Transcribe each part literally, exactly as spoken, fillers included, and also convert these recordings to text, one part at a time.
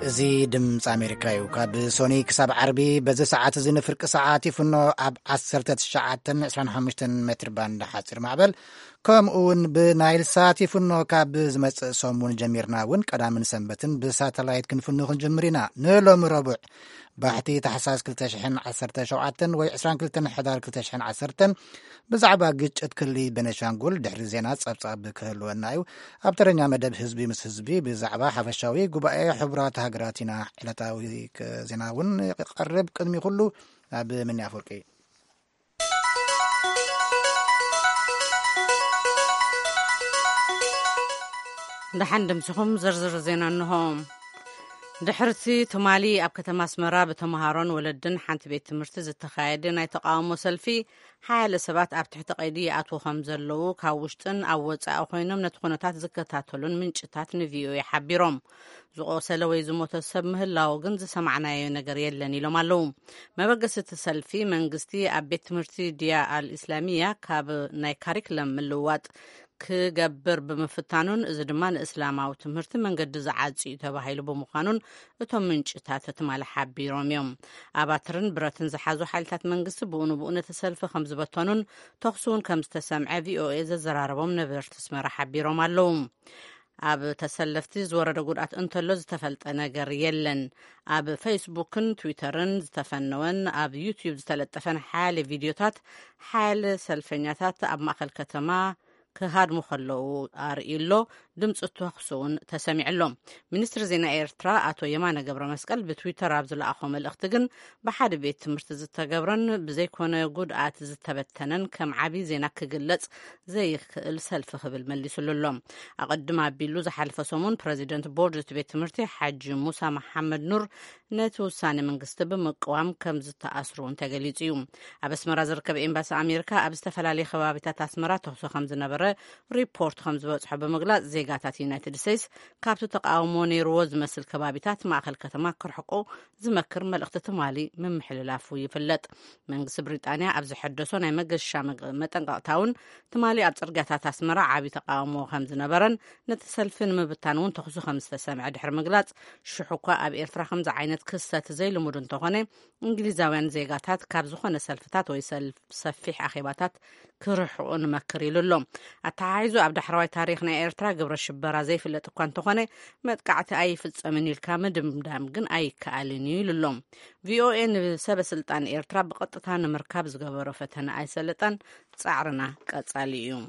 زي دمፅ أمريكا يو كاب سوني كساب عربي بزي ساعات زي نفرق ساعاتي فنو أب عصرتة الشعاتن عشرين وخمستن متر باند حاصر معبل كم اون بنايل ساتي فنو كاب زمس سومون جميرنا ون قدامن سنبتن بساتلايت كنفنو خنجمرينا نلو مربع باحتي تحساس كلتشحن عصرتة شوعاتن وي عشرين كلتن حدار كلتشحن عصرتن بزعبا قجت كلي بنشانقول دحر زينات صابصاب كهلونا يو أبترنيا مدب حزبي مس حزبي بزعبا حفشاوي قبائي حبرات هاقراتنا حلتاوي كزيناون يقرب قدمي كله أب مني أفرقي دحن دمسخم زرزر زينا أنهم دحرتي تمالي أب كتم أسمرا بتمهارون ولدن حنت بيت مرتز التخايدين أي تقاومو سلفي حال سبات أب تحت قيدي أتو خمزلو كاوشتن أو وطاء خوينم نتخونتات زكتاتلون من شتات نفيو يحبيرهم زقو سلوي زموت السب مهلاو جنز سمعنا ينقر يلني لما لوم ما بقست السلفي منقستي أب بيت مرتي ديا الإسلامية كاب ناي كاريكلم ملوات كجبر بمفتانون إذا دمان إسلاماو تمرت من قد زعاتي تباهيلو بمقانون اتم من شتات تمال حبيرهم يوم أباترن براتن زحازو حالتات منقس بونو بونة تسلف خمس بطانون تخصون كم استسمع في او إذا زراربهم نبر تسمر حبيرهم اللوم أب تسلفتي زور رقودات انتلو زتفلت نقر يلن أب فيسبوكن تويترن زتفنون أب يوتيوب زتلتفن حال فيديوتات حال سلفنياتات أب مأخل كتما كهاد مخلو أرئيلو دمت التوخصون تسمع لهم منستر زينا إيرترا أتو يمانا قبر مسكال بتويتر عبزل أخوم الأختقن بحاد بيت مرتز التقبرن بزي كونا يقود آتز التبتنن كم عبي زينا كقلت زي السلف خبل مليسو لهم أقدم عبيلو زحالف سومون بريزيدنت بورجت بيت مرتي حاج موسى محمد نور نتو ساني من قستب مقوام كم زتا أسرون تقليتيوم أبس مرازر كب إنباس أمريكا أبس تفلالي خوابتا تاسمرا تخصو خمز نبرة ريبورت خمز بوصحة بمقلات زيقاتات يونايتد ستيتس كابتو تقاوموني روز مسل كبابتات معخل كتما كرحقو زمكر ملقت تمالي من محل لافو يفلت من قص بريطانيا أبز حدثون أي مقش شامق متنقاطاون تمالي أبزرقاتات أسمرا عابي تقاومو خمز نبرن نتسلفن مبتانون تخصو خمز تسامع دحر مقلات شحوكا أب إرترا خمز عينت كسة زي لمدن تغني إنجليزاوين زيقاتات كابزوخن سلفتات ويسلف سفيح أخيباتات كرحقون مكري للوم التعايزو أبدا حروي تاريخنا إيرترا قبر الشبرا زي في اللي تقوان تخوني متقعت أي فتصمني الكامل دمدام قن أي كاليني للوم في او ان سبب سلطان إيرترا بقطتان مركب زقبر فتنا أي سلطان تسعرنا كتاليوم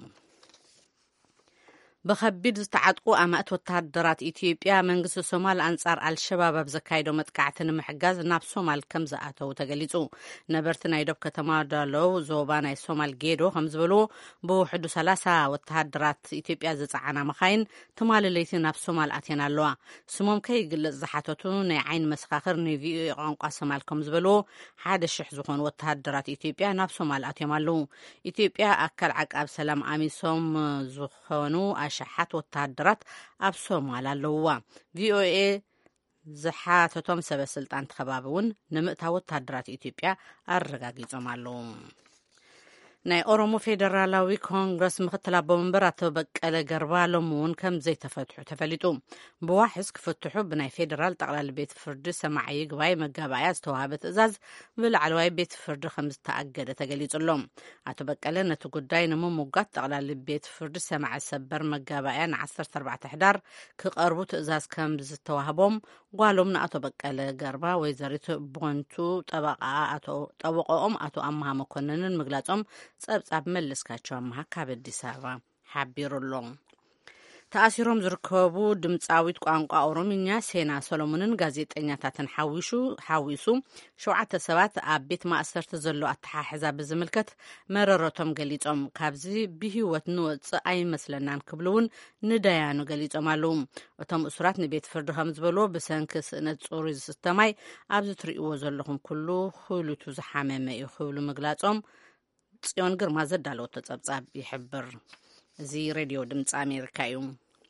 بخبيد زتعطقو أمات وتهدرات إثيوبيا منقص الصومال أنصار الشباب بزكايدو متقعتن محجاز ناب صومال كم زاتو تقليصو نبرتنا يدوب كتما دالو زوبانا الصومال جيدو خمزبلو بوحدو سلاسة وتهدرات إثيوبيا زتعانا مخاين تمال الليتي ناب صومال أتينا اللوا سموم كي قل زحاتوتو نعين مسخاخر نيفي قانقا صومال كمزبلو حاد الشح زخون وتهدرات إثيوبيا ناب صومال أتيمالو إثيوبيا أكل عقاب سلام آمي صوم زخونو شحات والتهدرات أب صومال اللوا في او اي زحاتتهم سبب سلطان تخبابون نمئتا والتهدرات إثيوبيا الرقاقي زمالهم ناي أورومو فيدرالاوي كونغرس مختلا بومبراتو بقال قربالمون كم زي تفتحو تفليتو بواحس كفتحو بناي فيدرال تقلال بيت فرد سماعي قواي مقابايا استوهابت ازاز بالعلواي بيت فرد خمس تأقد تقليت اللوم عطو بقالي نتو قداي نمو موقات تقلال بيت فرد سماعي سبر مقابايا نعصر تربع تحدار كقربو تأزاز كم زتوهابهم قوالوم نعطو بقالي قربا ويزاريتو بونتو طبقا عطو طبقاهم عطو أمها مكوننن مقلاتهم صاب ملسكاچو محكاب አዲስ አበባ حبيرلون تأثيرهم زركبو دمصاويت ቋንቋ ኦሮምኛ ሴና ሰሎሞንን ጋዜጠኛታትን ሓዊሹ ሓዊሱ ሸውዓተ ሰባት ኣብ ቤት ማእሰርት ዘሎ ኣተሓሕዛ ብዝምልከት መረረቶም ገሊጾም ካብዚ ብህይወት ንወጽእ ኣይመስለናን ክብሉውን ንዳያኑ ገሊጾም ኣለዉ እቶም እስራት ንቤት ፍርዲ ከም ዝበሎ ብሰንኪ ስእነት ጾሪ ዝስተማይ ኣብ ዝትርእይዎ ዘለኹም ኩሉ ሁሉቱ ዝሓመመ እዩ ክብሉ ምግላጾም ጽዮን ግርማ ዘዳለው ተጸብጻብ ይሕብር زي راديو دمص أمريكا يوم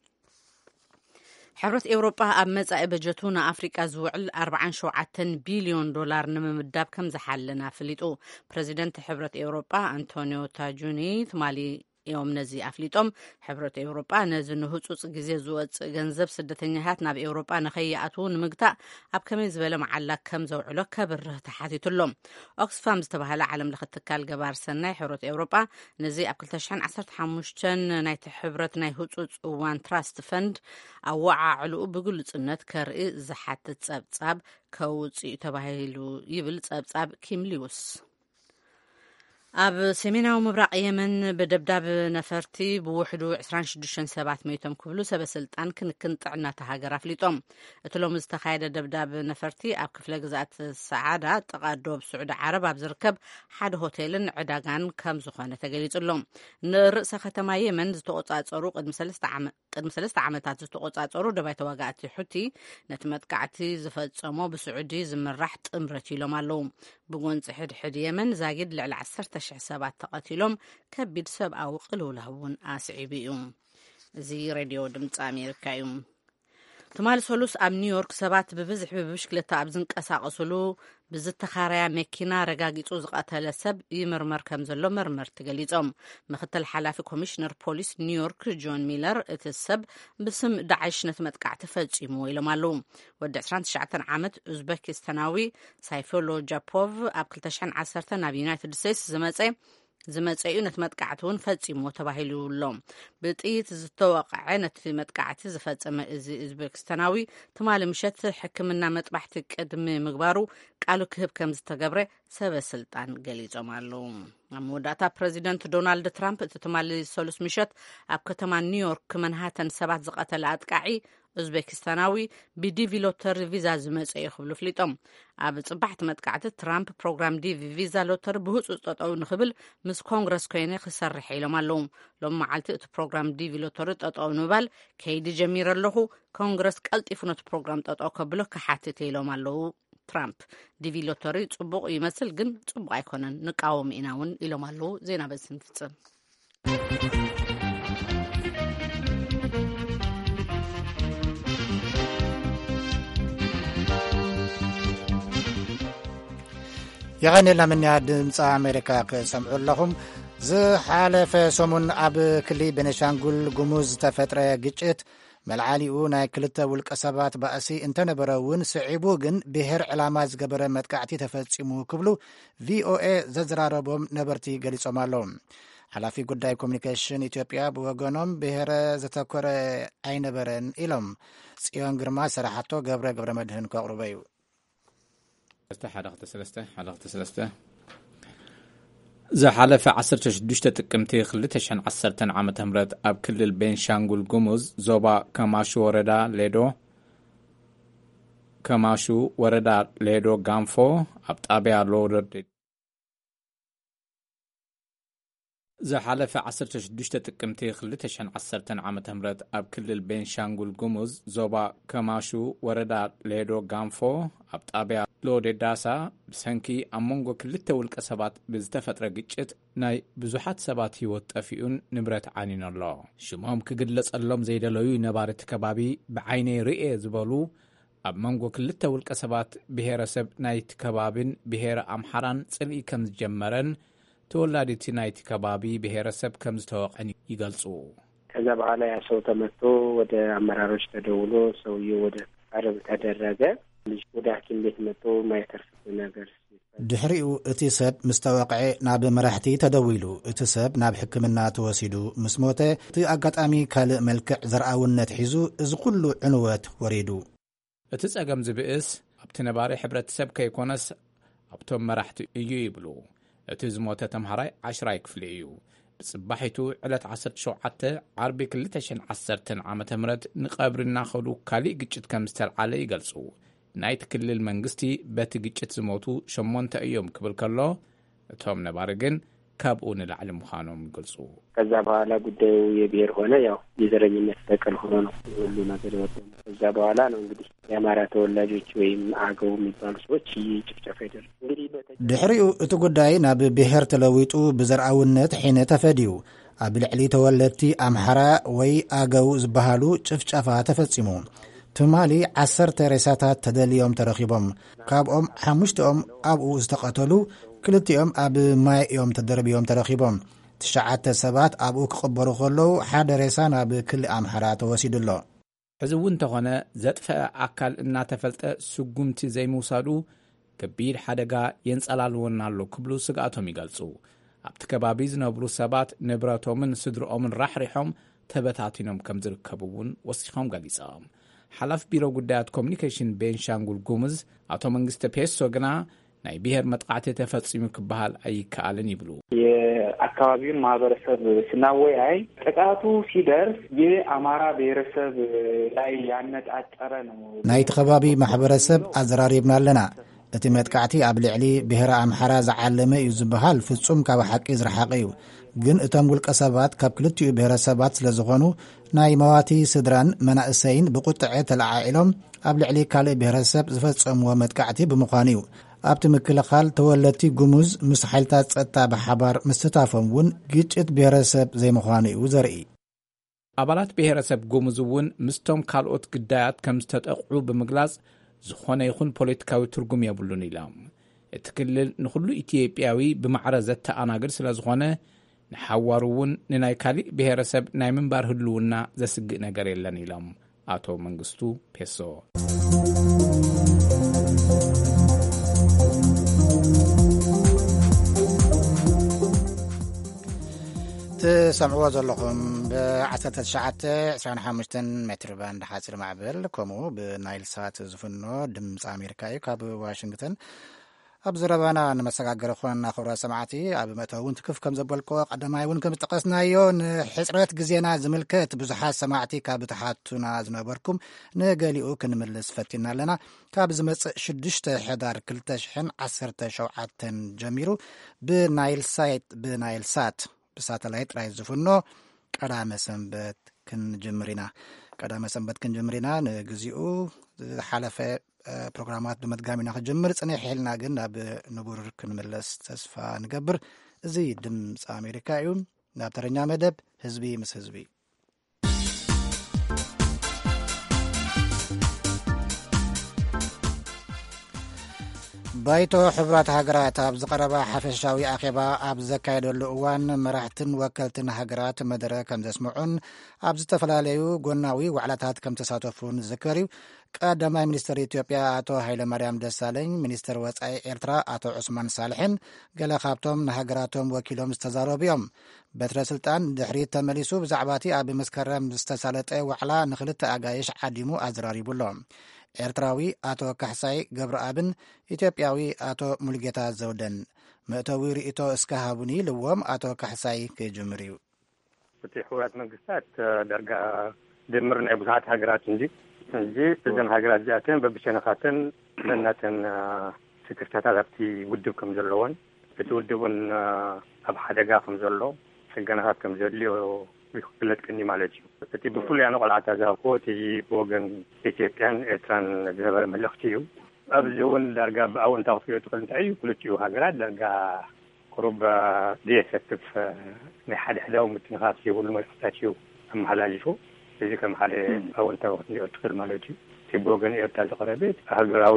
حرة أوروبا أب مزاي بجتونا أفريقيا زوعل أربعين شوعتن بليون دولار نممداب كم زحلنا فليتو بريزيدنت حرة أوروبا أنطونيو تاجوني ثمالي እዮም ነዚ ኣፍሊጦም ሕብረት ኤውሮጳ ነዚ ንህፁፅ ግዜ ዝወፅእ ገንዘብ ስደተኛታት ናብ ኤውሮጳ ንኸይኣትዉ ንምግታእ ኣብ ከመይ ዝበለ መዓላ ከም ዘውዕሎ ከብርህ ተሓቲቱሎም ኦክስፋም ዝተባሃለ ዓለም ለኸ ትካል ገባር ሰናይ ሕብረት ኤውሮጳ ነዚ ኣብ ክልተ ሽሕን ዓሰርተ ሓሙሽተን ናይቲ ሕብረት ናይ ህፁፅ እዋን ትራስት ፈንድ ኣወዓዕልኡ ብግልጽነት ከርኢ ዝሓትት ጸብጻብ ከውፅኡ ተባሂሉ ይብል ጸብጻብ ኪምሊውስ ኣብ ሰሜናዊ ምብራቅ የመን በደብዳብ ነፈርቲ ብውሕዱ عشرين وستة ሰባት ሞይቶም ክብሉ ሰበስልጣን ክንክን ጥዕና ተሃገር ኣፍሊጦም እቲ ሎሚ ዝተኻየደ ደብዳብ ነፈርቲ ኣብ ክፍለ ግዛት ሰዓዳ ጥቃዶብ ስዑድ ዓረብ ኣብ ዝርከብ ሓደ ሆቴልን ዕዳጋን ከም ዝኾነ ተገሊጹሎም ንርእሰ ከተማ የመን ዝተቆጻጸሩ ቅድሚ ሰለስተ ዓመታት ዝተቆጻጸሩ ደባይ ተዋጋእቲ ሕቲ ነቲ መጥቃዕቲ ዝፈጸሞ ብስዑዲ ዝምራሕ ጥምረት ኢሎም ኣለዉ ብጎንፂ ሕድሕድ የመን ዛጊድ ልዕሊ عشرة ሽሕ ሰባት ተቐቲሎም ከቢድ ሰብኣዊ ቅልውላው እውን ኣስዒቡ እዩ እዚ ሬድዮ ድምፂ ኣሜሪካ እዩ ትማል ሰሉስ ኣብ ኒውዮርክ ሰባት ብብዝሕ ብብሽክለታ ኣብ ዝንቀሳቐስሉ ብዝተኻረያ መኪና ረጋጊጹ ዝቐተለ ሰብ ይምርመር ከም ዘሎ መርመርቲ ገሊጾም ምክትል ሓላፊ ኮሚሽነር ፖሊስ ኒውዮርክ ጆን ሚለር እቲ ሰብ ብስም ዳዕሽ ነቲ መጥቃዕቲ ፈጺሙ ኢሎም ኣለዉ ወዲ عشرين وتسعين ዓመት ኡዝቤኪስታናዊ ሳይፎሎ ጃፖቭ ኣብ ክልተ ሽሕን ዓሰርተ ናብ ዩናይትድ ስቴትስ ዝመጸ ዝመጸዩ ነቲ መጥቃዕቲ እውን ፈጺሙ ተባሂሉሎም ብጥይት ዝተወቅዐ ነቲ መጥቃዕቲ ዝፈጸመ እዚ ኡዝቤኪስታናዊ ትማሊ ምሸት ሕክምና መጥባሕቲ ቅድሚ ምግባሩ ቃሉ ክህብ ከም ዝተገብረ ሰበስልጣን ገሊጾም ኣለዉ ኣብ መወዳእታ ፕሬዚደንት ዶናልድ ትራምፕ እቲ ትማሊ ሰሉስ ምሸት ኣብ ከተማ ኒውዮርክ መንሃተን ሰባት ዝቐተለ ኣጥቃዒ ኡዝቤኪስታናዊ ብዲቪ ሎተሪ ቪዛ ዝመጸ ይኽብሉ ፍሊጦም ኣብ ጽባሕቲ መጥቃዕቲ ትራምፕ ፕሮግራም ዲቪ ቪዛ ሎተሪ ብህፁፅ ጠጠው ንኽብል ምስ ኮንግረስ ኮይነ ክሰርሕ ኢሎም ኣለዉ ሎም መዓልቲ እቲ ፕሮግራም ዲቪ ሎተሪ ጠጠው ንምባል ከይዲ ጀሚረ ኣለኹ ኮንግረስ ቀልጢፉ ነቲ ፕሮግራም ጠጠው ከብሎ ክሓትት ኢሎም ኣለዉ ትራምፕ ዲቪ ሎተሪ ጽቡቕ ይመስል ግን ጽቡቕ ኣይኮነን ንቃወም ኢና እውን ኢሎም ኣለዉ ዜና በዚ ንፍጽም يغنينا من دمص أمريكا كسمعوا لهم ዝሓለፈ ሰሙን ኣብ ክልል ቤኒሻንጉል ጉሙዝ ተፈጥረ ግጭት መልዓሊኡ ናይ ክልተ ውልቀ ሰባት ባእሲ እንተነበረ እውን ስዒቡ ግን ብሄር ዕላማ ዝገበረ መጥቃዕቲ ተፈጺሙ ክብሉ ቪኦኤ ዘዘራረቦም ነበርቲ ገሊጾም ኣለዉ ሓላፊ ጉዳይ ኮሚኒኬሽን ኢትዮጵያ ብወገኖም ብሄረ ዘተኮረ ኣይነበረን ኢሎም ጽዮን ግርማ ሰራሓቶ ገብረ ገብረ መድህን ከቕርበ እዩ حلقة ثلاثة حلقة ثلاثة زحلف عشرة شدشت تقمتي خلتشن عشرة عامة همرت أب كل البنشانغول جوموز زوبا كماشو وردا ليدو كماشو وردا ليدو غانفو أب تابع لورد زحلف عشرة شدشت تقمتي خلتشن عشرة عامة همرت أب كل البنشانغول جوموز زوبا كماشو وردا ليدو غانفو أب تابع لود داسا بسنكي أمونغو كلتا والكسبات بزتفتر جيتشت ناي بزوحات سبات هيوت أفيون نبرت عنين الله شمام كقدلس اللهم زيدا لوي نبارت كبابي بعيني رئي زبالو أمونغو كلتا والكسبات بهير سب نايت كبابين بهير أمحران سلي كمز جمرن تولادتي نايت كبابي بهير سب كمز توقعني يقلصو كذا بعلا يا سو تمتو ودا أمراروش تدولو سويو ودا عرب تدرجة ወደ ሐኪም ቤት መጥቶ ማይተርፍ ነገር ድሕሪኡ እቲ ሰብ ምስተዋቅዐ ናብ መራሕቲ ተደዊሉ እቲ ሰብ ናብ ሕክምና ተወሲዱ ምስ ሞተ እቲ ኣጋጣሚ ካልእ መልክዕ ዘርአውነት ሒዙ እዚ ኩሉ ዕንወት ወሪዱ እቲ ጸገም ዝብእስ ኣብቲ ነባሪ ሕብረተሰብ ከይኮነስ ኣብቶም መራሕቲ እዩ ይብሉ እቲ ዝሞተ ተምሃራይ ዓሽራይ ክፍሊ እዩ ብጽባሒቱ ዕለት عشرة وسبعة ዓርቢ ክልተ ሽሕን ዓሰርተ ዓመተ ምህረት ንቐብርና ኸዱ ካልእ ግጭት ከም ዝተልዓለ ይገልጹ ናይት ክልል መንግስቲ በቲ ግጭት ዝሞቱ ሸሞንተ እዮም ክብል ከሎ እቶም ነባሪ ግን ካብኡ ንላዕሊ ምዃኖም ይገልጹ ከዛ በኋላ ጉዳዩ የብሔር ሆነ ያው የዘረኝነት ተቀል ሆኖ ነው ሁሉ ነገር ወጥቶ ከዛ በኋላ ነው እንግዲህ የአማራ ተወላጆች ወይም አገው የሚባሉ ሰዎች ይጭፍጨፋ ይደር እንግዲህ ድሕሪኡ እቲ ጉዳይ ናብ ብሔር ተለዊጡ ብዘርአውነት ሒነ ተፈዲዩ ኣብ ልዕሊ ተወለድቲ ኣምሓራ ወይ አገው ዝበሃሉ ጭፍጨፋ ተፈጺሙ ትማሊ ዓሰርተ ሬሳታት ተደልዮም ተረኺቦም ካብኦም ሓሙሽተኦም ኣብኡ ዝተቐተሉ ክልቲኦም ኣብ ማይ እዮም ተደርብዮም ተረኺቦም ትሽዓተ ሰባት ኣብኡ ክቕበሩ ከለዉ ሓደ ሬሳ ናብ ክልል ኣምሓራ ተወሲዱ ኣሎ። ሕዚ እውን እንተኾነ ዘጥፍአ ኣካል እናተፈልጠ ስጉምቲ ዘይምውሳዱ ከቢድ ሓደጋ የንጸላልወና ኣሎ ክብሉ ስግኣቶም ይገልጹ። ኣብቲ ከባቢ ዝነብሩ ሰባት ንብረቶምን ስድሮኦምን ራሕሪሖም ተበታቲኖም ከም ዝርከቡ እውን ወሲኾም ገሊጾም። ሓላፍ ቢሮ ጉዳያት ኮሚኒኬሽን ቤንሻንጉል ጉሙዝ አቶ መንግስተ ፔሶ ግና ናይ ብሔር መጥቃዕቲ ተፈጽሙ ክበሃል አይከአልን ይብሉ። የአካባቢውን ማህበረሰብ ስናወያይ ጥቃቱ ሲደርስ የአማራ ብሔረሰብ ላይ ያነጣጠረ ነው። ናይቲ ከባቢ ማህበረሰብ አዘራሪብና ኣለና። እቲ መጥቃዕቲ ኣብ ልዕሊ ብሔረ ኣምሓራ ዝዓለመ እዩ ዝበሃል ፍጹም ካብ ሓቂ ዝረሓቐ እዩ። ግን እቶም ውልቀ ሰባት ካብ ክልቲኡ ብሔረሰባት ስለ ዝኾኑ ናይ መዋቲ ስድራን መናእሰይን ብቁጥዐ ተለዓዒሎም ኣብ ልዕሊ ካልእ ብሔረሰብ ዝፈጸምዎ መጥቃዕቲ ብምዃኑ እዩ። ኣብቲ ምክልኻል ተወለድቲ ጉሙዝ ምስ ሓይልታት ጸጥታ ብሓባር ምስትታፎም እውን ግጭት ብሔረሰብ ዘይምዃኑ እዩ ዘርኢ። ኣባላት ብሔረሰብ ጉሙዝ እውን ምስቶም ካልኦት ግዳያት ከም ዝተጠቕዑ ብምግላጽ ዝኾነ ይኹን ፖለቲካዊ ትርጉም የብሉን ኢሎም እቲ ክልል ንኹሉ ኢትዮጵያዊ ብማዕረ ዘተኣናግድ ስለ ዝኾነ ንሓዋሩ እውን ንናይ ካሊእ ብሔረሰብ ናይ ምንባር ህልውና ዘስግእ ነገር የለን ኢሎም አቶ መንግስቱ ፔሶ ትሰምዕዎ ዘለኹም ብዓሰርተ ትሽዓተ ዕስራን ሓሙሽተን ሜትር ባንድ ሓፂር ማዕበል ከምኡ ብናይል ሳት ዝፍኖ ድምፂ ኣሜሪካ እዩ ካብ ዋሽንግተን። ኣብ ዘረባና ንመሰጋገሪ ኮንና ክብራ ሰማዕቲ ኣብ መእተዊ እውን ትክፍ ከም ዘበልክዎ ቀዳማይ እውን ከም ዝጠቀስናዮ ንሕፅረት ግዜና ዝምልከት ብዙሓት ሰማዕቲ ካብ ተሓቱና ዝነበርኩም ንገሊኡ ክንምልስ ፈቲና ኣለና። ካብ ዝመፅእ ሽዱሽተ ሕዳር ክልተ ሽሕን ዓሰርተ ሸውዓተን ጀሚሩ ብናይል ሳት ብናይል ሳት ብሳተላይት ጥራይ ዝፍኖ ቀዳመ ሰንበት ክንጅምር ኢና ቀዳመ ሰንበት ክንጅምር ኢና ንግዚኡ ዝሓለፈ ፕሮግራማት ብመድጋሚና ክጅምር ጽኒሕ ሒልና ግን ናብ ንቡር ክንምለስ ተስፋ ንገብር። እዚ ድምፂ ኣሜሪካ እዩ። ናብ ተረኛ መደብ ህዝቢ ምስ ህዝቢ ባይቶ ሕብራት ሃገራት ኣብ ዝቐረባ ሓፈሻዊ ኣኼባ ኣብ ዘካየደሉ እዋን መራሕትን ወከልትን ሃገራት መደረ ከም ዘስምዑን ኣብ ዝተፈላለዩ ጎናዊ ዋዕላታት ከም ተሳተፉን ዝዝከር እዩ። ቀዳማይ ሚኒስትር ኢትዮጵያ አቶ ሃይለማርያም ደሳለኝ፣ ሚኒስትር ወጻኢ ኤርትራ አቶ ዑስማን ሳልሕን ገለ ካብቶም ንሃገራቶም ወኪሎም ዝተዛረቡ እዮም። በትረ ስልጣን ድሕሪት ተመሊሱ ብዛዕባ እቲ ኣብ መስከረም ዝተሳለጠ ዋዕላ ንክልተ ኣጋይሽ ዓዲሙ ኣዘራሪቡሎም። ኤርትራዊ አቶ ካሕሳይ ገብረአብን ኢትዮጵያዊ አቶ ሙልጌታ ዘውደን መእተዊ ርእቶ እስካሃቡኒ ልዎም አቶ ካሕሳይ ክጅምር እዩ። እቲ ሕቡራት መንግስታት ዳርጋ ድምር ናይ ብዙሓት ሃገራት እንጂ እንጂ እዘን ሃገራት እዚኣተን በብሸነኻተን ለናተን ስክርታታት ኣብቲ ውድብ ከም ዘለዎን እቲ ውድብን ኣብ ሓደጋ ከም ዘሎ ስገናታት ከም ዘድልዮ ይፍለጥ ቅኒ ማለት እዩ። እቲ ብፍሉይ ኣነ ቆልዓታ ዝሃብኮ እቲ ብወገን ኢትዮጵያን ኤርትራን ዝነበረ መልእኽቲ እዩ። ኣብዚ እውን ዳርጋ ብኣወንታዊ ክትሪኦ ትኽእል እንታይ እዩ ክልቲኡ ሃገራት ዳርጋ ቁሩብ ዘየሰትፍ ናይ ሓደ ሕዳዊ ምትንኻፍ ዘይብሉ መልእኽትታት እዩ ኣመሓላሊፉ። እዚ ከም ሓደ ኣወንታዊ ክትሪኦ ትኽእል ማለት እዩ። እቲ ብወገን ኤርትራ ዝቐረበት ሃገራዊ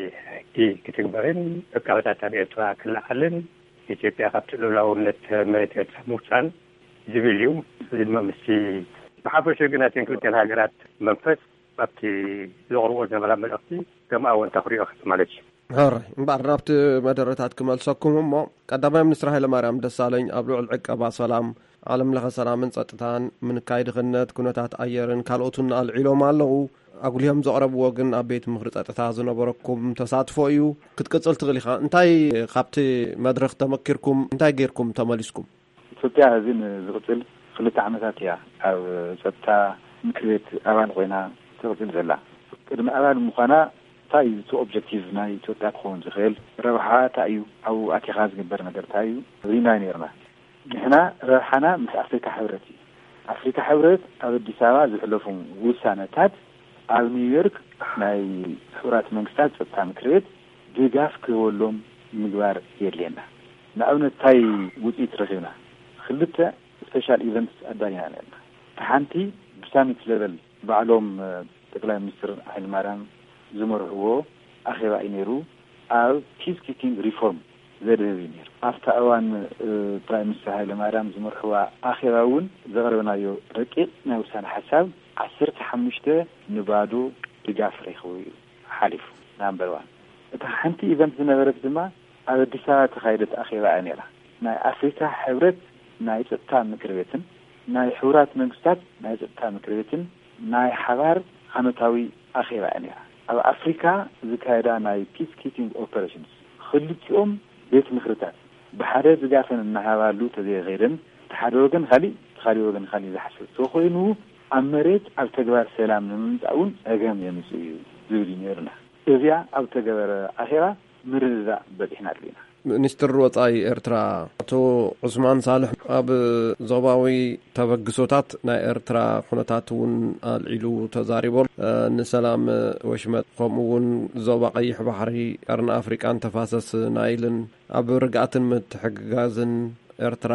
ሕጊ ክትግበርን ዕቃበታት ኣብ ኤርትራ ክለዓልን ኢትዮጵያ ካብቲ ልኡላውነት መሬት ኤርትራ ምውፃን ዝብል እዩ። እዚ ድማ ምስቲ ብሓፈሻ ግን እተን ክልተን ሃገራት መንፈስ ኣብቲ ዘቕርቦ ዝነበራ መልእኽቲ ከም ኣወንታ ክሪኦ ማለት እዩ። ሕራይ እምበር ናብቲ መደረታት ክመልሰኩም እሞ ቀዳማይ ሚኒስትር ሃይለማርያም ደሳለኝ ኣብ ልዑል ዕቀባ ሰላም ዓለም ለኸ ሰላምን ጸጥታን ምንካይድ ክነት ኩነታት ኣየርን ካልኦቱን ኣልዒሎም ኣለዉ። ኣጉልዮም ዘቕረብዎ ግን ኣብ ቤት ምክሪ ጸጥታ ዝነበረኩም ተሳትፎ እዩ። ክትቅጽል ትኽእል ኢኻ እንታይ ካብቲ መድረኽ ተመኪርኩም እንታይ ጌርኩም ተመሊስኩም? ኢትዮጵያ እዚን ዝቕጽል ክልተ ዓመታት እያ ኣብ ጸጥታ ምክር ቤት ኣባል ኮይና ትቕጽል ዘላ። ቅድሚ ኣባል ምዃና እንታይ እቲ ኦብጀክቲቭ ናይ ኢትዮጵያ ክኸውን ዝኽእል ረብሓ እንታይ እዩ ኣብኡ ኣቲኻ ዝግበር ነገር እንታይ እዩ ሪና ነርና ንሕና ረብሓና ምስ ኣፍሪካ ሕብረት እዩ። ኣፍሪካ ሕብረት ኣብ ኣዲስ ኣበባ ዝሕለፉ ውሳነታት ኣብ ኒውዮርክ ናይ ሕቡራት መንግስታት ጸጥታ ምክር ቤት ድጋፍ ክህበሎም ምግባር የድልየና። ንኣብነት እንታይ ውፅኢት ረኺብና ክልተ ስፔሻል ኢቨንትስ ኣዳሊና ነርና። ሓንቲ ብሳሚት ሌቨል ባዕሎም ጠቅላይ ሚኒስትር ሃይለማርያም ዝመርሕዎ ኣኼባ እዩ ነይሩ ኣብ ፒስ ኪፒንግ ሪፎርም ዘደብ ነይሩ ኣብታ እዋን ፕራይም ሚኒስተር ሃይለማርያም ዝመርሕዋ ኣኼባ እውን ዘቕረብናዮ ረቂቕ ናይ ውሳነ ሓሳብ ዓሰርተ ሓሙሽተ ንባዶ ድጋፍ ረኺቡ ሓሊፉ ናምበር ዋን እታ ሓንቲ ኢቨንት ዝነበረት ድማ ኣብ ኣዲስ ኣበባ ተኻይደት ኣኼባ እያ ነይራ ናይ ኣፍሪካ ሕብረት ናይ ጸጥታ ምክር ቤትን ናይ ሕቡራት መንግስታት ናይ ጸጥታ ምክር ቤትን ናይ ሓባር ዓመታዊ ኣኼባ እያ ነይራ ኣብ ኣፍሪካ ዝካየዳ ናይ ፒስ ኪፒንግ ኦፐሬሽንስ ክልቲኦም ቤት ምክርታት ብሓደ ዝጋፈን እናሃባሉ ተዘይኸይደን ተሓደ ወገን ካሊእ ተኻሊእ ወገን ካሊእ ዝሓስብ ተኮይኑ ኣብ መሬት ኣብ ተግባር ሰላም ንምምጻእውን ፀገም የምጽእ እዩ ዝብል ነይርና እዚያ ኣብ ተገበረ ኣኼባ ምርዛእ በፂሕና ኣለና ሚኒስትር ወጻኢ ኤርትራ አቶ ዑስማን ሳልሕ ኣብ ዞባዊ ተበግሶታት ናይ ኤርትራ ኩነታት እውን አልዒሉ ተዛሪቦ ንሰላም ወሽመጥ ከምኡውን ዞባ ቀይሕ ባሕሪ ቀርኒ ኣፍሪቃን ተፋሰስ ናይልን ኣብ ርግኣትን ምትሕግጋዝን ኤርትራ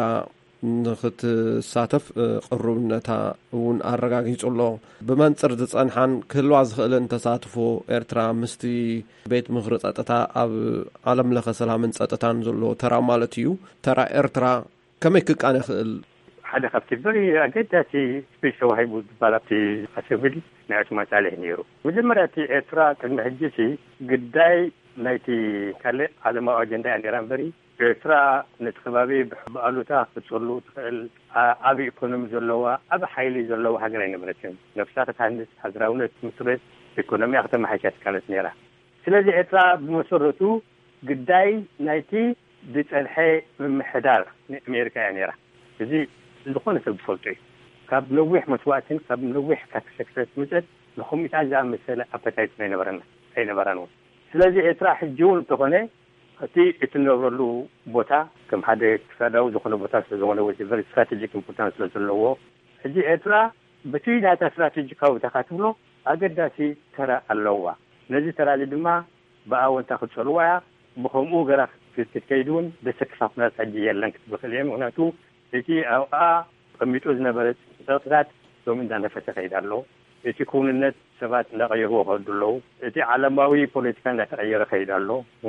ንኽትሳተፍ ቅሩብነታ እውን ኣረጋጊጹሎ ብመንፅር ዝጸንሓን ክህልዋ ዝኽእልን ተሳትፎ ኤርትራ ምስቲ ቤት ምክሪ ጸጥታ ኣብ ዓለም ለኸ ሰላምን ጸጥታን ዘሎ ተራ ማለት እዩ ተራ ኤርትራ ከመይ ክቃነ ይኽእል ሓደ ካብቲ በሪ ኣገዳሲ ስፔስ ተዋሂቡ ዝበሃል ኣብቲ ኣሰምብሊ ናይ ዑስማን ሳልሕ ነይሩ መጀመርያ እቲ ኤርትራ ቅድሚ ሕጂሲ ግዳይ ናይቲ ካልእ ዓለማዊ ኣጀንዳ እያ ነይራ እምበሪ ኤርትራ ነቲ ከባቢ ብኣሉታ ክትፅሉ ትኽእል ዓብ ኢኮኖሚ ዘለዋ ዓብ ሓይሊ ዘለዋ ሃገር ኣይነበረትን ነፍሳ ተታንስ ሃገራውነት ምስረት ኢኮኖሚያ ከተመሓይሻ ትካለት ነይራ ስለዚ ኤርትራ ብመሰረቱ ግዳይ ናይቲ ዝፀንሐ ምምሕዳር ኣሜሪካ እያ ነይራ እዚ ዝኾነ ሰብ ዝፈልጦ እዩ ካብ ነዊሕ መስዋዕትን ካብ ነዊሕ ካተሰክሰት ምፅት ንኹምኢታት ዝኣመሰለ ኣፐታይት ኣይነበረና ኣይነበራን እውን ስለዚ ኤርትራ ሕጂ እውን እንተኾነ እቲ እትነብረሉ ቦታ ከም ሓደ ክሳዳዊ ዝኾነ ቦታ ስለዝኾነ ወይ ቨሪ ስትራቴጂክ ኢምፖርታንስ ስለዘለዎ ሕጂ ኤርትራ በቲ ናታ ስትራቴጂካዊ ተኻትብሎ ኣገዳሲ ተራ ኣለዋ ነዚ ተራ ድማ ብኣወንታ ክትፀልዋ እያ ብከምኡ ገራ ክትከይድ እውን ደሰክፋፍናት ሕጂ የለን ክትብኽእል እየ ምክንያቱ እቲ ኣብኣ ቀሚጡ ዝነበረት ፀጥታት ሎሚ እንዳነፈሰ ከይድ ኣሎ እቲ ኩንነት ሰባት እንዳቀየርዎ ከይዱ ኣለዉ እቲ ዓለማዊ ፖለቲካ እንዳተቀየረ ከይድ ኣሎ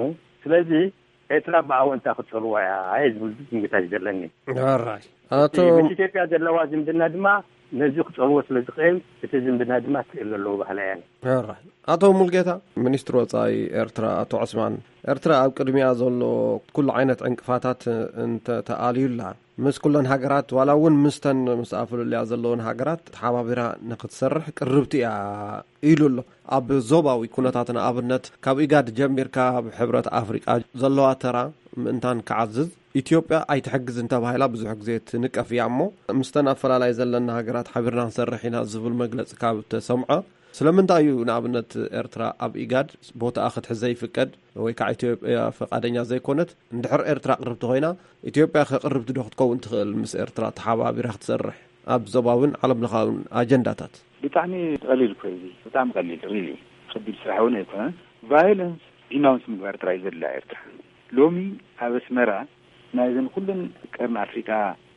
ስለዚ ኤርትራ ብኣወንታ ክትፀልዋ እያ ኣይ ዝብል ዝምግታት ዘለኒ ራይ ኣቶ ኢትዮጵያ ዘለዋ ዝምድና ድማ ነዚ ክፀልዎ ስለ ዝኽእል እቲ ዝምድና ድማ ትክእል ኣለዎ ባህላ እያ ራይ ኣቶ ሙልጌታ ሚኒስትር ወጻኢ ኤርትራ ኣቶ ዑስማን ኤርትራ ኣብ ቅድሚያ ዘሎ ኩሉ ዓይነት ዕንቅፋታት እንተተኣልዩላ ምስ ኩለን ሃገራት ዋላ እውን ምስተን ምስ ኣፍልልያ ዘለውን ሃገራት ተሓባቢራ ንክትሰርሕ ቅርብቲ እያ ኢሉ ኣሎ ኣብ ዞባዊ ኩነታትን ኣብነት ካብ ኢጋድ ጀሚርካ ኣብ ሕብረት ኣፍሪቃ ዘለዋ ተራ ምእንታን ክዓዝዝ ኢትዮጵያ ኣይትሕግዝ እንተባሂላ ብዙሕ ግዜ ትንቀፍ እያ እሞ ምስተን ኣፈላላይ ዘለና ሃገራት ሓቢርና ክንሰርሕ ኢና ዝብል መግለፂ ካብ ተሰምዖ ስለምንታይ እዩ ንኣብነት ኤርትራ ኣብ ኢጋድ ቦታኣ ክትሕዘ ይፍቀድ ወይ ከዓ ኢትዮጵያ ፈቃደኛ ዘይኮነት እንድሕር ኤርትራ ቅርብቲ ኮይና ኢትዮጵያ ከቅርብቲ ዶ ክትከውን ትኽእል ምስ ኤርትራ ተሓባቢራ ክትሰርሕ ኣብ ዞባውን ዓለም ለኻውን ኣጀንዳታት ብጣዕሚ ቀሊል ኮይኑ ብጣዕሚ ቀሊል ሪሊ ከቢድ ስራሕ እውን ኣይኮነን ቫይለንስ ዲናውንስ ምግባር ጥራይ ዘላ ኤርትራ ሎሚ ኣብ ኣስመራ ናይዘን ኩለን ቀርኒ ኣፍሪካ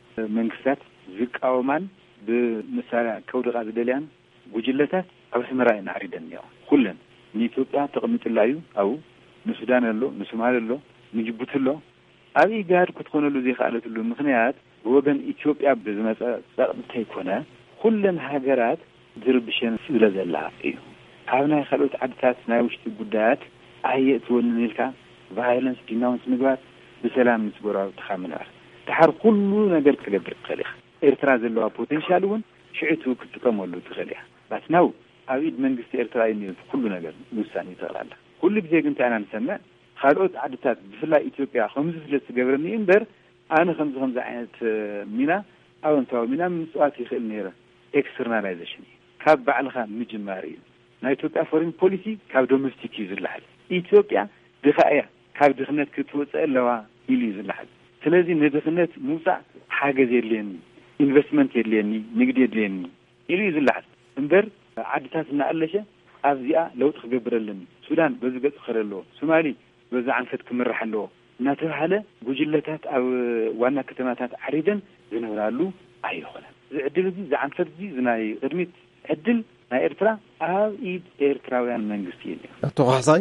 መንግስታት ዝቃወማን ብመሳርያ ከውድቃ ዝደልያን ጉጅለታት ኣብ ኣስመራ ይናዕሪደን እኒኦ ኩለን ንኢትዮጵያ ተቐሚጥላ እዩ ኣብኡ ንሱዳን ኣሎ ንሶማሌ ኣሎ ንጅቡቲ ኣሎ ኣብ ኢጋድ ክትኮነሉ ዘይከኣለትሉ ምክንያት ብወገን ኢትዮጵያ ብዝመፀ ፀቕጥታ ይኮነ ኩለን ሃገራት ዝርብሸን ስለ ዘላ እዩ ኣብ ናይ ካልኦት ዓድታት ናይ ውሽጢ ጉዳያት ኣየእትወን ኢልካ ቫይለንስ ዲናውንስ ምግባር ብሰላም ምስጎራው ተኻምናር ተሓር ኩሉ ነገር ክገብር ትኽእል ኢኻ ኤርትራ ዘለዋ ፖቴንሻል እውን ሽዕቱ ክትጥቀመሉ ትኽእል እያ ባትናው ኣብ ኢድ መንግስቲ ኤርትራ እዩ ኩሉ ነገር ውሳኔ ተቕላላ ኩሉ ግዜ ግን ታና ንሰምዕ ካልኦት ዓድታት ብፍላይ ኢትዮጵያ ከምዚ ስለዝገብርኒ እምበር ኣነ ከምዚ ከምዚ ዓይነት ሚና ኣወንታዊ ሚና ምጽዋት ይኽእል ነይረ ኤክስተርናላይዜሽን ካብ ባዕልኻ ምጅማር እዩ ናይ ኢትዮጵያ ፎሬን ፖሊሲ ካብ ዶሜስቲክ እዩ ዝለዓል ኢትዮጵያ ድኻ እያ ካብ ድኽነት ክትወፅእ ኣለዋ ኢሉ እዩ ዝለዓል ስለዚ ንድኽነት ምውፃእ ሓገዝ የድልየኒ ኢንቨስትመንት የድልየኒ ንግዲ የድልየኒ ኢሉ እዩ ዝለዓል እምበር ዓድታት እናኣለሸ ኣብዚኣ ለውጥ ክገብረለኒ ሱዳን በዚ ገጽ ክኸደ ኣለዎ ሶማሊ በዛ ዓንፈት ክምራሕ ኣለዎ እናተባሃለ ጉጅለታት ኣብ ዋና ከተማታት ዓሪደን ዝነብራሉ ኣይኮነን እዚ ዕድል እዚ ዝዓንፈት እዚ ዝናይ ቅድሚት ዕድል ናይ ኤርትራ ኣብ ኢድ ኤርትራውያን መንግስቲ እዩ ኣቶ ካሕሳይ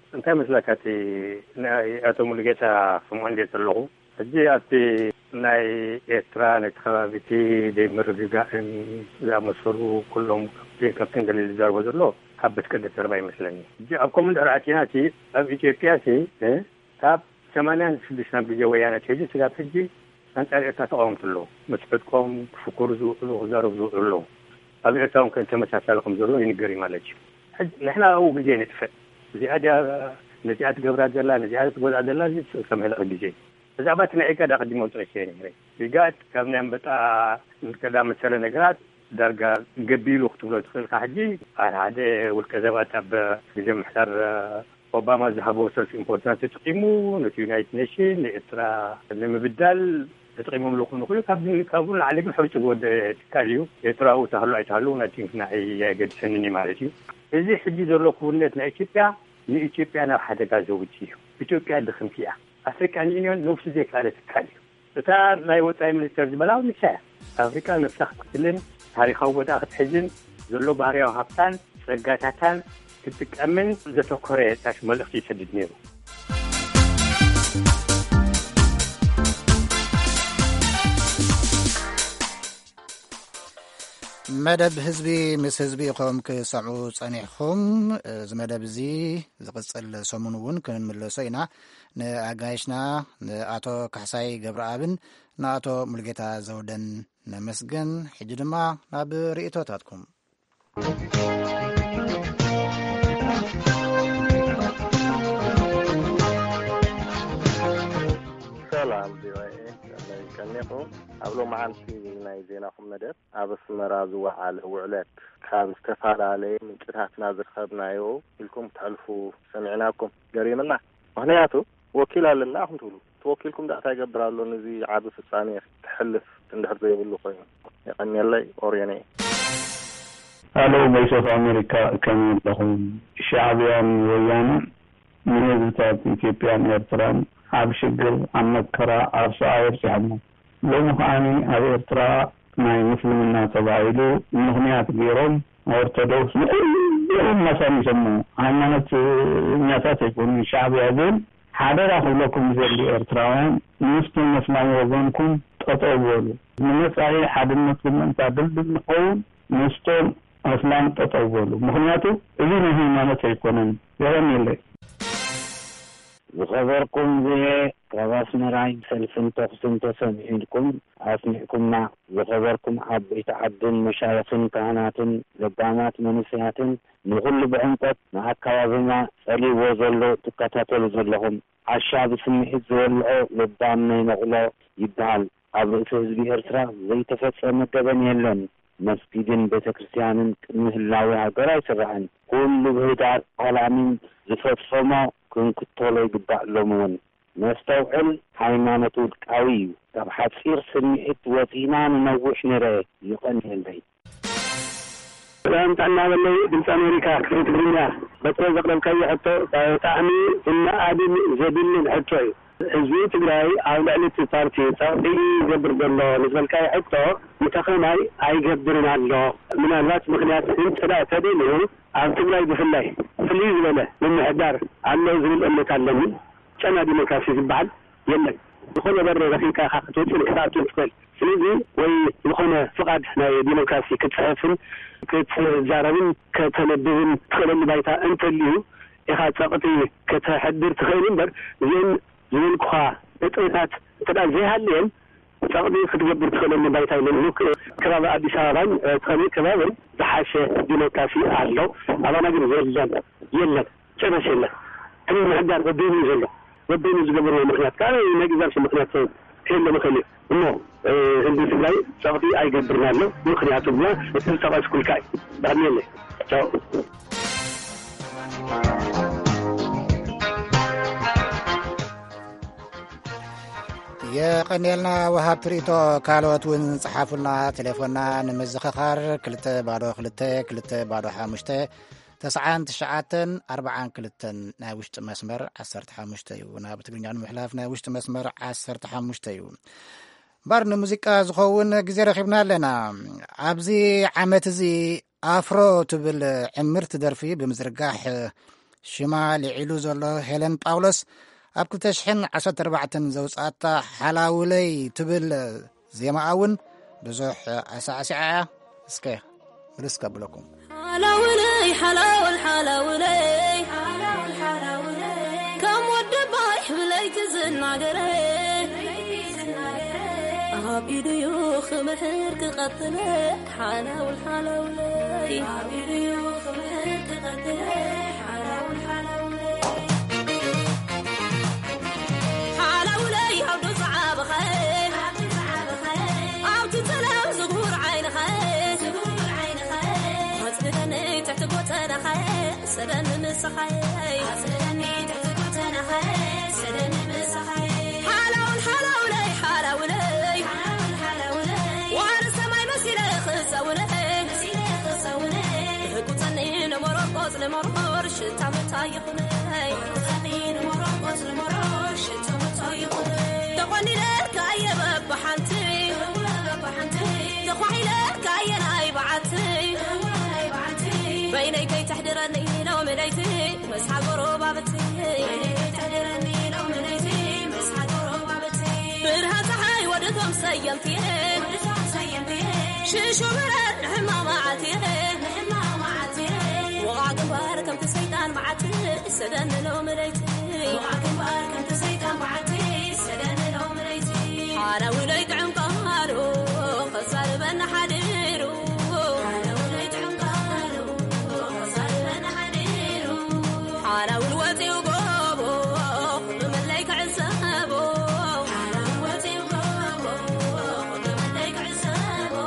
እንታይ መስላካቲ ናይ ኣቶ ሙሉጌታ ስምዖን ደተለኹ ሕጂ ኣብቲ ናይ ኤርትራ ነቲ ከባቢቲ ደይምርግጋእን ዝኣመሰሉ ኩሎም ካብተን ገሊል ዝዛርቦ ዘሎ ካብ በትቀደ ተረባ ይመስለኒ ሕጂ ኣብ ኮመንድ ኣርዓቲናቲ ኣብ ኢትዮጵያ ሲ ካብ ሰማንያ ስድስት ናብ ግዜ ወያነ ሕጂ ስጋብ ሕጂ አንጻር ኤርትራ ተቃውምትሎ መስፈጥቆም ፍኩር ዝውዕሉ ክዛረቡ ዝውዕሉ ኣብ ኤርትራውን ከን ተመሳሳልኩም ዘሎ ይንገሪ ማለት እዩ ሕጂ ንሕና ኣብኡ ግዜ ንጥፍእ እዚኣ ነዚኣ ትገብራ ዘላ ነዚኣ ትጎድኣ ዘላ ሰምሕላ ግዜ ብዛዕባ ናይ ኢጋድ ኣቀዲሞ ውፅረሽ ነይረ ኢጋድ ካብ ናይ ኣንበጣ ንከዳ መሰለ ነገራት ዳርጋ ገቢሉ ክትብሎ ትኽእልካ ሕጂ ሓደ ውልቀ ሰባት ኣብ ግዜ ምሕዳር ኦባማ ዝሃበው ሰልፍ ኢምፖርታንት ተጠቂሙ ነቲ ዩናይትድ ኔሽን ንኤርትራ ንምብዳል ተጠቂሞም ልኹኑ ኩሉ ካብዚ ካብኡ ንላዕሊ ግን ሕውጭ ዝወደ ትካል እዩ ኤርትራው ተህሉ ኣይተህሉ ናቲ ምክንያት የገድሰንኒ ማለት እዩ እዚ ሕጂ ዘሎ ክውነት ናይ ኢትዮጵያ ንኢትዮጵያ ናብ ሓደጋ ዘውጅ እዩ ኢትዮጵያ ድኽምቲ እያ ኣፍሪካን ዩኒዮን ነፍሲ ዘይካለ ትካል እዩ እታ ናይ ወፃኢ ሚኒስተር ዝበላው ንሳያ ኣፍሪካ ነፍሳ ክትክትልን ታሪካዊ ቦታ ክትሕዝን ዘሎ ባህርያዊ ሃብታን ፀጋታታን ክትጥቀምን ዘተኮረ ታሽ መልእኽቲ ይሰድድ ነይሩ መደብ ህዝቢ ምስ ህዝቢ ኢኹም ክሰምዑ ጸኒሕኹም እዚ መደብ እዚ ዝቕፅል ሰሙን እውን ክንምለሶ ኢና ንኣጋይሽና ንኣቶ ካሕሳይ ገብረኣብን ንኣቶ ሙልጌታ ዘውደን ነመስግን ሕጂ ድማ ናብ ርእቶታትኩም ሰላም ዲዋይ ከነኹ ኣብሎ ማዓንቲ ናይ ዜናኹም መደብ ኣብ ኣስመራ ዝወዓለ ውዕለት ካብ ዝተፈላለዩ ምንጭታትና ዝረኸብናዮ ኢልኩም ትሕልፉ ሰሚዕናኩም ገሪምና ምክንያቱ ወኪል ኣለና ኣኹም ትብሉ ተወኪልኩም ዳእታ ይገብር ኣሎ ነዚ ዓብ ፍጻሜ ትሕልፍ እንድሕር ዘይብሉ ኮይኑ የቀኒለይ ኦርየነ አሎ ቮይስ ኦፍ አሜሪካ ከመለኹም ሻዕቢያን ወያነ ንህዝብታት ኢትዮጵያን ኤርትራን ኣብ ሽግር ኣብ መከራ ኣብ ሰዓር ሲሕሞ ሎሚ ከዓኒ ኣብ ኤርትራ ናይ ምስልምና ተባሂሉ ምክንያት ገይሮም ኦርቶዶክስ ንኩሎም መሳኒሶም ሃይማኖት እኛታት ይኩን ሻዕቢያ ግን ሓደራ ክብለኩም ዘሊ ኤርትራውያን ምስቶም መስማም ወገንኩም ጠጠው በሉ ንመጻኢ ሓድነት ምንታ ድልድል ንኸውን ምስቶም መስማም ጠጠው በሉ ምክንያቱ እዚ ናይ ሃይማኖት ኣይኮነን የረኒለይ ዝኸበርኩም ዜ ካብ ኣስመራይ ሰልፍን ተኽስን ተሰሚዕልኩም ኣስሚዕኩምና ዝኸበርኩም ዓበይቲ ዓድን መሻይኽን ካህናትን ለባማት መንስያትን ንኹሉ ብዕምቆት ንኣካባቢና ጸሊዎ ዘሎ ትከታተሉ ዘለኹም ዓሻ ብስምዒት ዝበልዖ ልባም ናይ መቕሎ ይበሃል ኣብ ርእሲ ህዝቢ ኤርትራ ዘይተፈጸመ ገበን የለን መስጊድን ቤተ ክርስቲያንን ቅድሚ ህላዊ ሃገር ኣይስራዕን ኩሉ ብህዳር ቀላሚን ዝፈጽሞ ክንክተሎ ይግባእ ሎም እውን መስተውዕል ሃይማኖት ውድቃዊ እዩ ካብ ሓፂር ስምዒት ወፂና ንነዊሕ ንርአ ይቐኒየለይ ሰላም ታናበለይ ድምፂ ኣሜሪካ ክፍል ትግርኛ በትረ ዘቕረብካዮ ሕቶ ብጣዕሚ እናኣድን ዘድልን ሕቶ እዩ ህዝቢ ትግራይ ኣብ ልዕሊ እቲ ፓርቲ ፀቕጢ ይገብር ዘሎ ንዝበልካዮ ሕቶ ንተኸማይ ኣይገብርን ኣሎ ምናልባት ምክንያት እንተዳ ተደልዩ ኣብ ትግራይ ብፍላይ ፍልይ ዝበለ ምምሕዳር ኣሎ ዝብል እምነት ኣለኒ ጨና ዲሞክራሲ ዝበሃል የለን ዝኾነ በር ረኺብካ ክትወፅእ ክትኣትው ትኽእል ስለዚ ወይ ዝኾነ ፍቓድ ናይ ዲሞክራሲ ክትፅሕፍን ክትዛረብን ከተነብብን ትኽእለሉ ባይታ እንተልዩ ኢኻ ፀቕጢ ከተሕድር ትኽእል እምበር እዚአን ዝብልኩኻ እጥታት እንተዳ ዘይሃልየን ፀቕጢ ክትገብር ትኽእለሉ ባይታ የለን ከባቢ ኣዲስ ኣበባን ትኸኒ ከባብን ዝሓሸ ዲሞክራሲ ኣሎ ኣባና ግን የለን የለን ጨረስ የለን እቲ ምሕዳር ወደኑ ዘሎ ወደኑ ዝገበርዎ ምክንያት ካለ ነጊዛርሲ ምክንያት ከየለ ምኽእል እዩ እሞ ህዝቢ ትግራይ ፀቕጢ ኣይገብርን ኣሎ ምክንያቱ ድማ እቲ ዝጠቐስኩልካ እዩ ብጣዕሚ የለ ቻው የቀኒልና ወሃብ ትርኢቶ ካልኦት እውን ጽሓፉልና ቴሌፎንና ንምዝኽኻር ክልተ ባዶ ክልተ ክልተ ባዶ ሓሙሽተ ተስዓን ትሽዓተን ኣርባዓን ክልተን ናይ ውሽጢ መስመር ዓሰርተ ሓሙሽተ እዩ ናብ ትግርኛ ንምሕላፍ ናይ ውሽጢ መስመር ዓሰርተ ሓሙሽተ እዩ ባር ንሙዚቃ ዝኸውን ግዜ ረኺብና ኣለና ኣብዚ ዓመት እዚ ኣፍሮ ትብል ዕምርቲ ደርፊ ብምዝርጋሕ ሽማ ልዒሉ ዘሎ ሄለን ጳውሎስ ኣብ ክልተ ሽሕን ዓሰርተ ኣርባዕተን ዘውፅኣታ ሓላውለይ ትብል ዜማኣ እውን ብዙሕ ኣሳዕሲዓ እያ እስከ ምልስ ከብለኩም ሓላውለይ ሓላውል ሓላውለይ ሓላውል ሓላውለይ ከም ወዲ ባይ ብለይ ትዝናገረይ ኣብ ኢድዩ ክምሕር ክቐትለ ሓላውል ሓላውለይ ኣብ ኢድዩ ክምሕር ክቐትለ ሓላውል ሓላውለይ ሓላውለይ ኣብ ዱፅዓበኸ ኣብቲ ፃዓበኸ ኣብቲ ተለም ዝጉር ዓይንኸ ዝጉር ዓይንኸ ኣፅልለኒ ትሕቲ ጎተናኸ ሰደኒ ምስኸይ ኣፅልለኒ ትሕቲ ጎተናኸ ሰደኒ ምስኸይ ሓላውል ሓላውለይ ሓላውለይ لمرور شتا متايخني وزنين مرقص لمرور شتا متايخني تقني لك اي بحنتي بحنتي تخوي لك اي ناي بعتي ناي بعتي بيني كي تحضرني لو مليتي مسح قروبه بتي بيني كي تحضرني لو مليتي مسح قروبه بتي برها صحي ودكم سيمتي ودكم سيمتي شيشو برد نحما معتي نحما معتي وعقبار كم تسيطان معتي سدن لو مليتي وعقبار كم تسيطان معتي سدن لو مليتي حالا وليت عمقارو خسر بنا حديرو حالا وليت عمقارو خسر بنا حديرو حالا ولوتي وقوبو من ليك عزابو حالا ولوتي وقوبو من ليك عزابو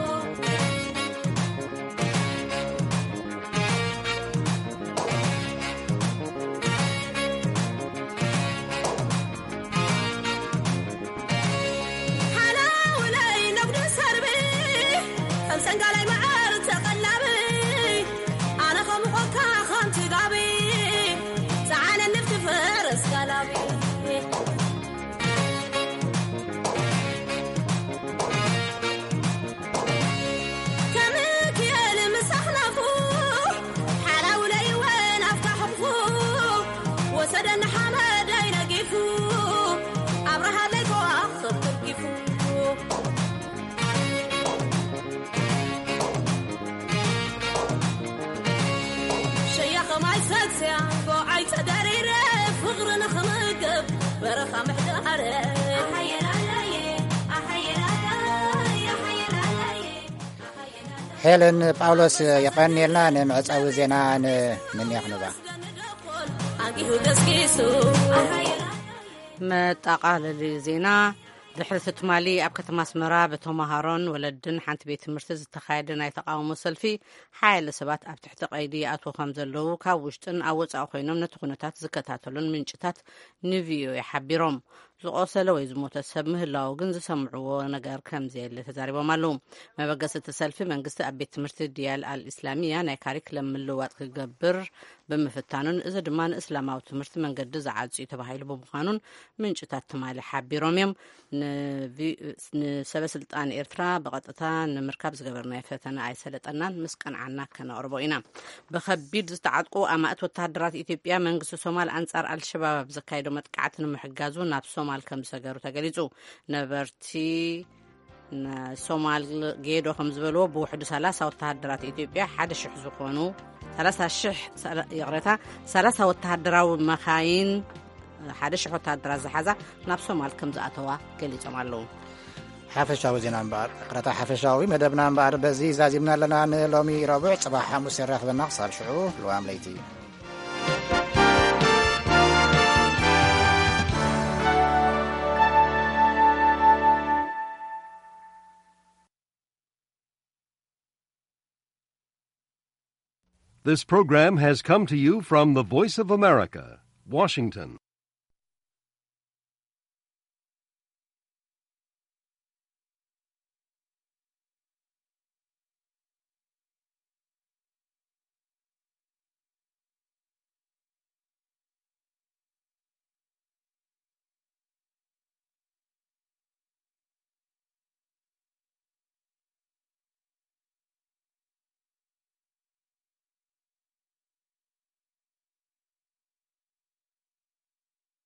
سنقالي معار تقلبي أنا خمقك خمتي قابي سعانا النفت فرس قلبي كمك يا المسخنا فوق حلاولي وين أفتح فوق وسدن حمد ينقي فوق أبرها لك وأخذ تبقي فوق ما يسكسي قوعي تدرير فغرنا خمقب برخا محدار أحير علي أحير علي أحير علي ሄለን ጳውሎስ የቀኒልና ንምዕፃዊ ዜና ምን ያኽንባ ኣንቂሁ ገስኪሱ መጣቃለሊ ዜና ድሕሪ ትማሊ ኣብ ከተማ ኣስመራ በተማሃሮን ወለድን ሓንቲ ቤት ትምህርቲ ዝተኻየደ ናይ ተቃውሞ ሰልፊ ሓያለ ሰባት ኣብ ትሕቲ ቀይዲ ኣትዎ ከም ዘለዉ ካብ ውሽጥን ኣብ ወፃኢ ኮይኖም ነቲ ኩነታት ዝከታተሉን ምንጭታት ንቪኦኤ ሓቢሮም ዝቆሰለ ወይ ዝሞተ ሰብ ምህላው ግን ዝሰምዕዎ ነገር ከምዘየለ ተዛሪቦም ኣለዉ መበገሲ እቲ ሰልፊ መንግስቲ ኣብ ቤት ትምህርቲ ዲያል አልእስላሚያ ናይ ካሪክለም ምልውዋጥ ክገብር ብምፍታኑን እዚ ድማ ንእስላማዊ ትምህርቲ መንገዲ ዝዓፅዩ ተባሂሉ ብምዃኑን ምንጭታት ትማሊ ሓቢሮም እዮም ንሰበስልጣን ኤርትራ ብቐጥታ ንምርካብ ዝገበርናይ ፈተና ኣይሰለጠናን ምስ ቀንዓና ከነቕርቦ ኢና ብከቢድ ዝተዓጥቁ ኣማእት ወተሃደራት ኢትዮጵያ መንግስቲ ሶማል ኣንጻር አልሸባብ ዘካየዶ መጥቃዕቲ ንምሕጋዙ ናብ ሶማል ከም ዝሰገሩ ተገሊጹ ነበርቲ ሶማል ጌዶ ከም ዝበልዎ ብውሕዱ ሰላሳ ወተሃደራት ኢትዮጵያ ሓደ ሽሕ ዝኾኑ ሰላሳ ሽሕ ይቕረታ ሰላሳ ወተሃደራዊ መኻይን ሓደ ሽሕ ወተሃደራት ዝሓዛ ናብ ሶማል ከም ዝኣተዋ ገሊፆም ኣለዉ ሓፈሻዊ ዜና እምበኣር ቅረታ ሓፈሻዊ መደብና እምበኣር በዚ ዛዚምና ኣለና ንሎሚ ረቡዕ ፅባሕ ሓሙስ ይረኽበና ክሳብ ሽዑ ልዋም ለይቲ እዩ This program has come to you from the Voice of America, Washington.